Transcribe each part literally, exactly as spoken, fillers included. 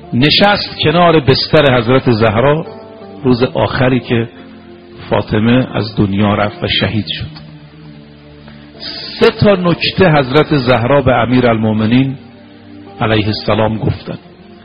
نشست کنار بستر حضرت زهرا روز آخری که فاطمه از دنیا رفت و شهید شد. سه تا نکته حضرت زهرا به امیرالمومنین علیه السلام گفتن.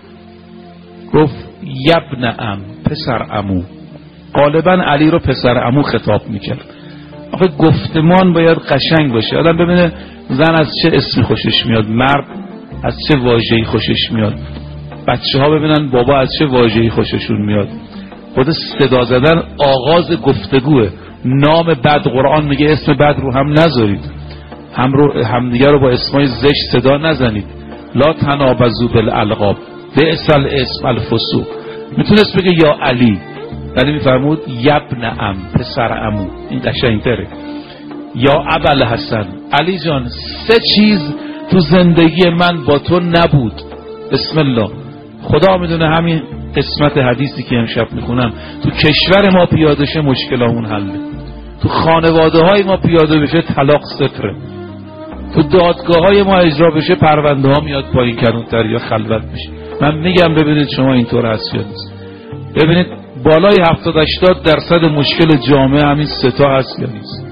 گفت یبن ام، پسر عمو. غالبا علی رو پسر عمو خطاب میکرد. آخه گفتمان باید قشنگ باشه. آدم ببینه زن از چه اسمی خوشش میاد، مرد از چه واژه‌ای خوشش میاد، بچه ها ببینن بابا از چه واژه‌ای خوششون میاد. خود صدا زدن آغاز گفتگوه. نام بد، قرآن میگه اسم بد رو هم نذارید، هم رو همدیگه رو با اسمای زشت صدا نزنید. لا تنابزوا بالالقاب بئس الاسم الفسوق. میتونست بگه یا علی، ولی میفرمود یبن ام، پسر عمو. این قشنگتره. یا ابوالحسن، علی جان سه چیز تو زندگی من با تو نبود. بسم الله. خدا میدونه همین قسمت حدیثی که امشب میخونم تو کشور ما پیاده شه مشکلامون حله، تو خانواده های ما پیاده بشه طلاق صفره، تو دادگاه های ما اجرا بشه پرونده ها میاد پایین کلونتر یا خلوت بشه. من میگم ببینید شما اینطور هست یا نیست. ببینید بالای هفتاد هشتاد درصد مشکل جامعه همین سه تا هست یا نیست.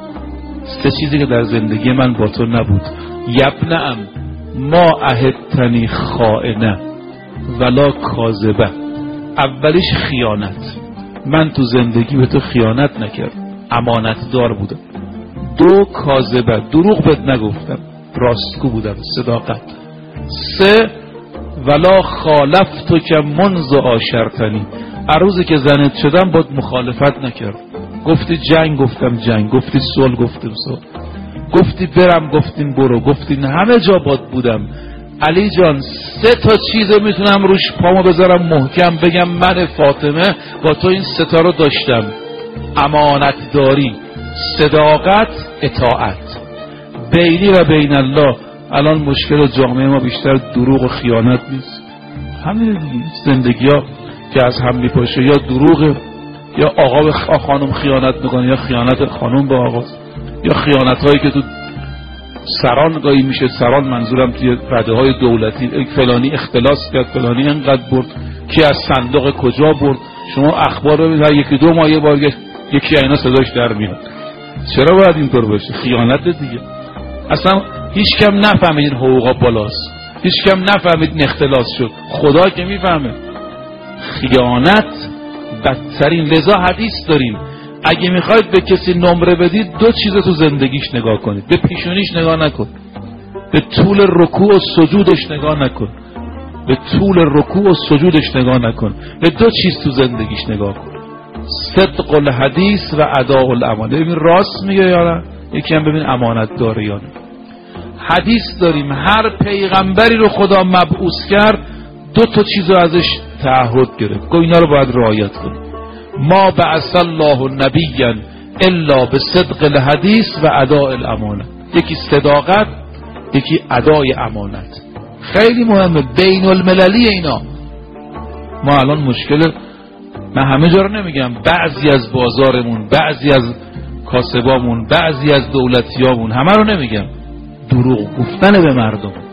سه چیزی که در زندگی من با تو نبود. یبنم ما عهدتنی خائنه ولا کاذبه. اولیش خیانت. من تو زندگی به تو خیانت نکردم، امانت دار بودم. دو کاذبه، دروغ بهت نگفتم، راستگو بودم، صداقت. سه ولا خالفتو که منذ عاشرتنی، عروضی که زنت شدم باید مخالفت نکردم. گفتی جنگ گفتم جنگ، گفتی صلح گفتم صلح، گفتی برم گفتیم برو، گفتی همه جا باید بودم. علی جان سه تا چیزو میتونم روش پامو بذارم محکم بگم من فاطمه با تو این سه تا رو داشتم: امانت داری، صداقت، اطاعت. بینی و بین الله الان مشکل جامعه ما بیشتر دروغ و خیانت نیست، همین دیگه. زندگی ها که از هم میپاشه یا دروغ، یا آقا به خانم خیانت میکنه، یا خیانت خانم به آقا، یا خیانت هایی که تو سران گاهی میشه. سران منظورم توی رده های دولتی، فلانی اختلاس کرد، فلانی انقدر برد، کی از صندوق کجا برد. شما اخبار رو ببینید یکی دو ماه یه بار یکی اینا صداش در میاد. چرا باید اینطور باشه؟ خیانت دیگه. اصلا هیچ کم نفهمید این حقوقا بالاست، هیچ کم نفهمید این اختلاس شد. خدا که میفهمه. خیانت بدترین. لذا حدیث داریم اگه میخواید به کسی نمره بدید دو چیز تو زندگیش نگاه کنید: به پیشونیش نگاه نکن، به طول رکوع و سجودش نگاه نکن. به طول رکوع و سجودش نگاه نکن، به دو چیز تو زندگیش نگاه کن: صدق الحدیث و اداء الامانه. ببین راست میگه یا نه؟ یکی هم ببین امانت داره یا نه. حدیث داریم هر پیغمبری رو خدا مبعوث کرد دو تا چیز رو ازش تعهد گرفت، گفت اینا رو باید رعایت کنید: ما بعث الله نبیا الا بصدق الحدیث و اداء الامانه. یکی صداقت، یکی ادای امانت. خیلی مهمه، بین المللی اینا. ما الان مشکل، من همه جا رو نمیگم، بعضی از بازارمون، بعضی از کاسبامون، بعضی از دولتیامون، همه رو نمیگم، دروغ گفتن به مردم.